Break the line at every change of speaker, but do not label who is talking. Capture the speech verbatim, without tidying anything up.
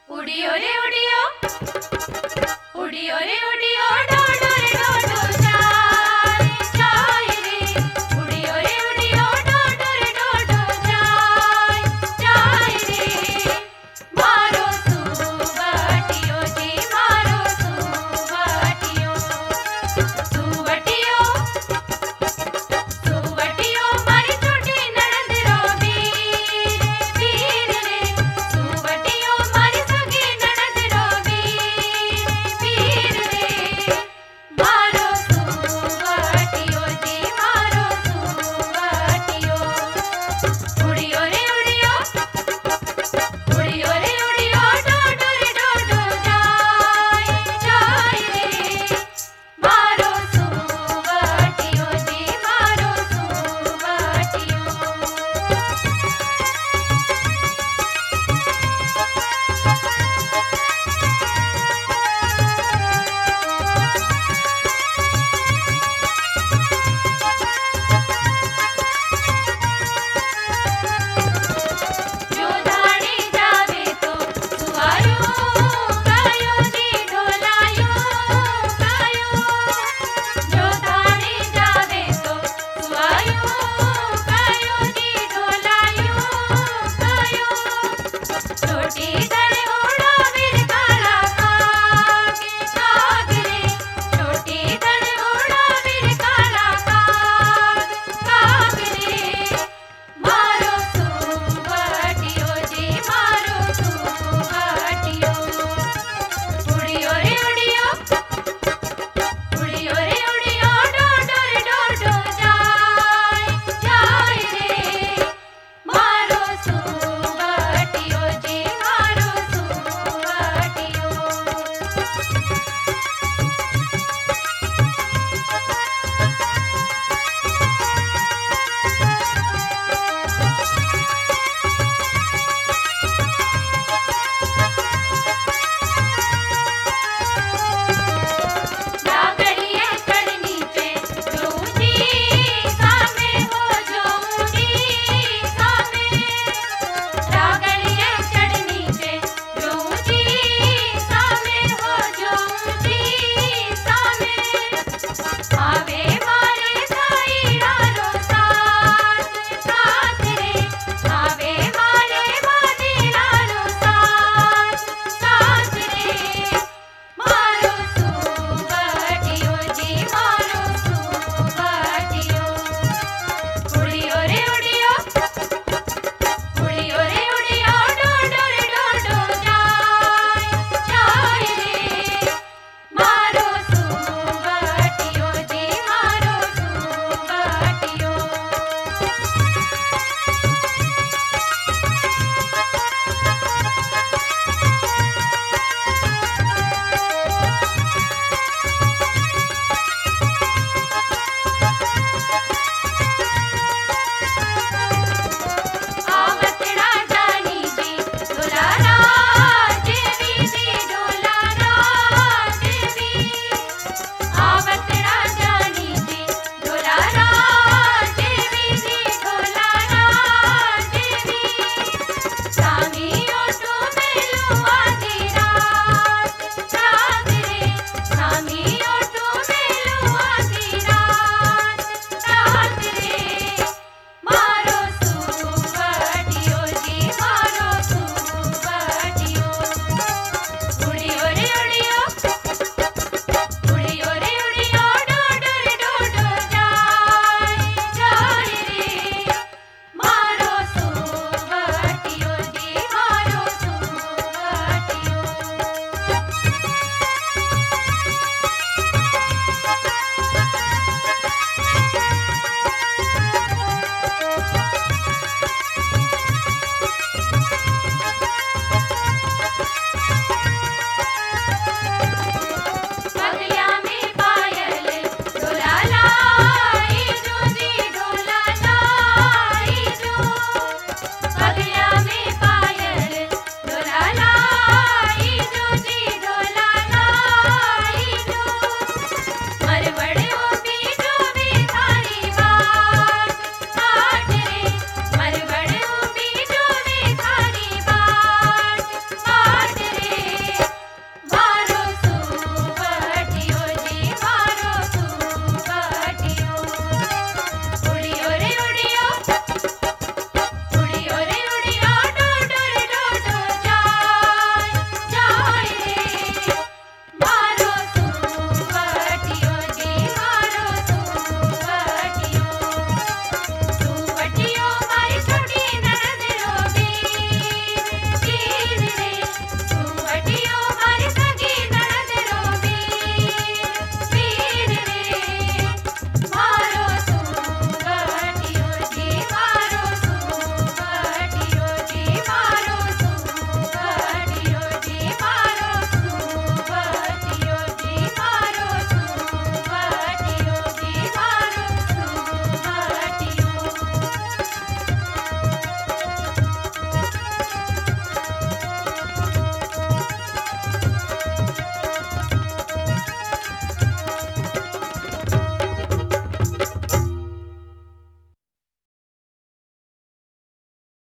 उड़ियो रे उड़ियो उड़ियो रे उड़ियो डोडो रे डोडो जाए जाए रे उड़ियो रे उड़ियो डोडो रे डोडो जाए जाए रे मारो सुवटियो जी मारो सुवटियो सुवटियो सुवटियो मारी छोटी ननद रो वीर वीर रे सुवटियो मारी सगी ननद रो वीर वीर रे मारो सुवटियो जी मारो सुवटियो उड़ियो रे उड़ियो उड़ियो रे उड़ियो डोडो रे डोडो जाए जाए रे मारो सुवटियो जी मारो सुवटियो जो धाड़ी जावे तो सुवायो गायो जी ढोलायो गायो जो धाड़ी जावे तो सुवायो गायो जी ढोलायो गायो छोटी